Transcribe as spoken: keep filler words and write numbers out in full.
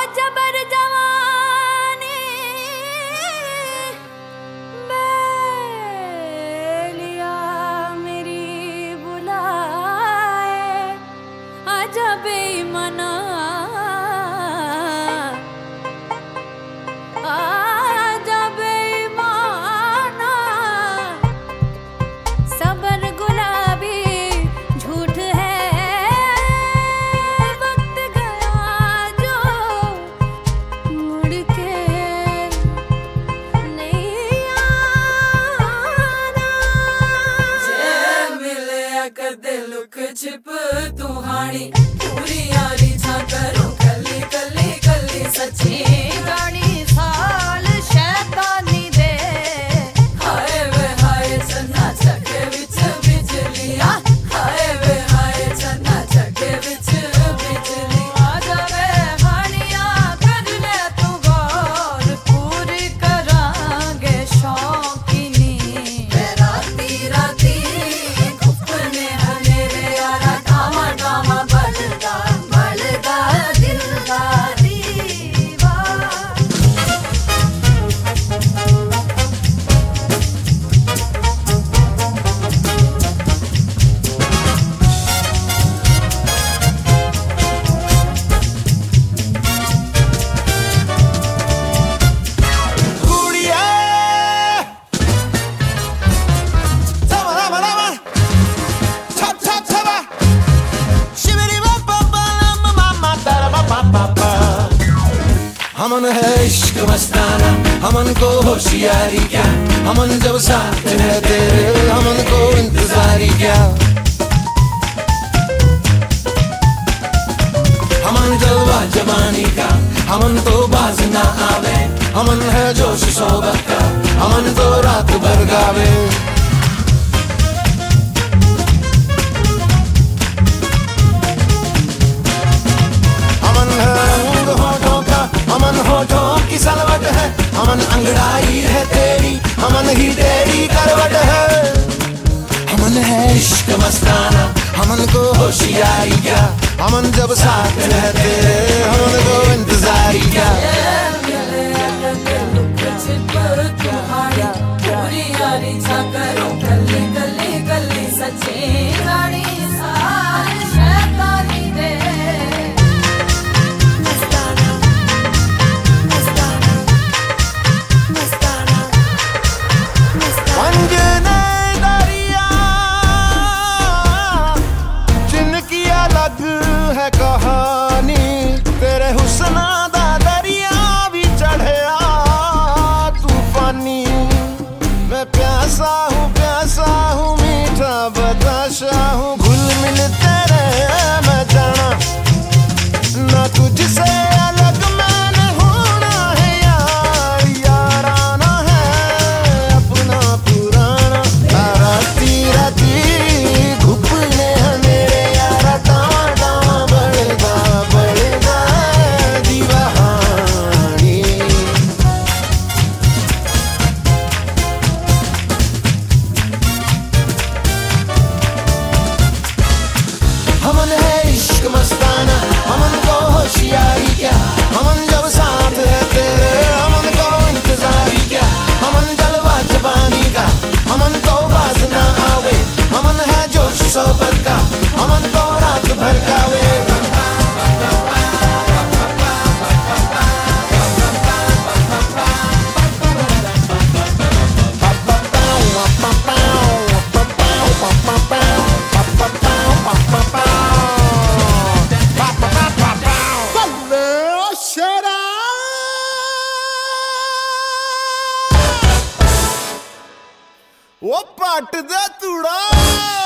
जबर जवानी बेलिया मेरी बुलाए, आजा बेईमाना आजा बेईमाना। सबर गुलाबी झूठ है, वक्त गया जो मुड़ के नहीं आना। जे मिले कदे लुक छिप तुहानी, पूरी यारी छा करूं कली कली कली सच्ची। गाड़ी साल शैतानी दे, हाय वे हाय चन्ना चके विच बिजलियां, हाय वे हाय चन्ना चके विच बिजली। आजा वे हानिया कर ले तू गौर, पूरी करांगे शौकीनी। राती राती खुपने हनेरे यारा, डामा डामा बलदा बलदा दिल दा दीवा। हमन है इश्क मस्ताना, हमन को होशियारी क्या, हमन जब साथ है तेरे हमन को इंतजारी क्या। हमन जलवा जवानी का, हमन तो बाज ना आवे, हमन है जोश सोबत का, हमन तो रात भर गावे। हमन है रंग होठों का, हमन होठों की सलवट है, हमन अंगड़ाई है तेरी, हमन ही तेरी करवट है। हमन है इश्क मस्ताना, हमन को होशियारी क्या, हमन जब साथ है तेरे हमन को इंतजारी क्या। मिले कदे लुक छिप तुहानी, पूरी यारी छा करूं कली कली कली सच्ची। गाड़ी साल शैतानी दे, मस्ताना मस्ताना मस्ताना मस्ताना। अंजने दरिया जिनकी अलग है कहानी, तेरे हुस्ना दा दरिया भी चढ़या तूफानी। मैं प्यासा हूँ प्यासा हूँ मीठा बताशा हूँ, घुल मिल तेरे मैं जाना, ना तुझसे अलग मैंने होना है यार। याराना है अपना पुराना, राती राती घुपने मेरे यारा, डामा डामा बलदा बलदा दीवानी। हमन है इश्क मस्ताना, हमन को होशियारी क्या, हमन जब साथ है तेरे हमन को इंतजारी क्या। हमन जलवा जवानी का, हमन को बाज ना आवे, हमन है जोश सोबत का, हमन को रात भर गावे। वो पट दे तूड़ा।